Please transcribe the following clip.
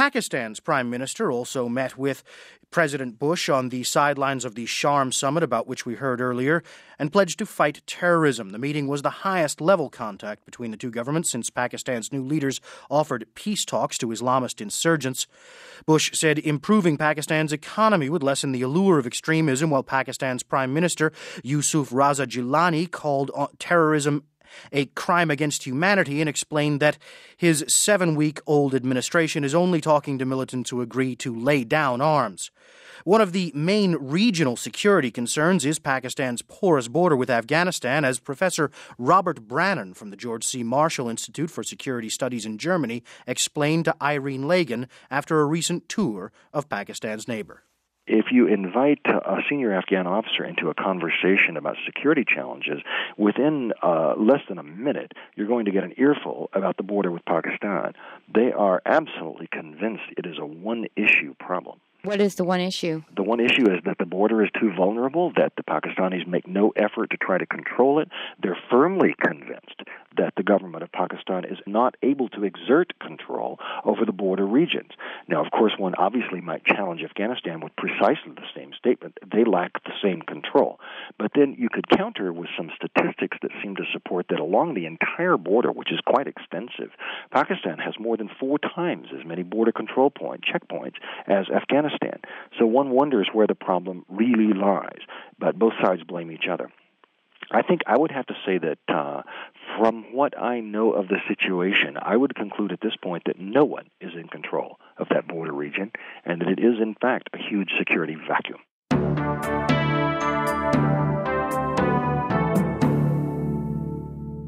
Pakistan's prime minister also met with President Bush on the sidelines of the Sharm summit, about which we heard earlier, and pledged to fight terrorism. The meeting was the highest-level contact between the two governments since Pakistan's new leaders offered peace talks to Islamist insurgents. Bush said improving Pakistan's economy would lessen the allure of extremism, while Pakistan's Prime Minister Yusuf Raza Gilani called terrorism a crime against humanity and explained that his 7-week-old administration is only talking to militants who agree to lay down arms. One of the main regional security concerns is Pakistan's porous border with Afghanistan, as Professor Robert Brannan from the George C. Marshall Institute for Security Studies in Germany explained to Irene Lagan after a recent tour of Pakistan's neighbor. If you invite a senior Afghan officer into a conversation about security challenges, within less than a minute, you're going to get an earful about the border with Pakistan. They are absolutely convinced it is a one-issue problem. What is the one issue? The one issue is that the border is too vulnerable, that the Pakistanis make no effort to try to control it. They're firmly convinced that the government of Pakistan is not able to exert control over the border regions. Now, of course, one obviously might challenge Afghanistan with precisely the same statement. They lack the same control. But then you could counter with some statistics that seem to support that along the entire border, which is quite extensive, Pakistan has more than 4 times as many border control checkpoints as Afghanistan. So one wonders where the problem really lies, but both sides blame each other. I think I would have to say that from what I know of the situation, I would conclude at this point that no one is in control of that border region and that it is, in fact, a huge security vacuum.